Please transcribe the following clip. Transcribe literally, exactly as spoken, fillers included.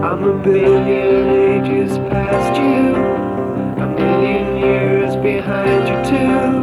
I'm a billion ages past you, a million years behind you too.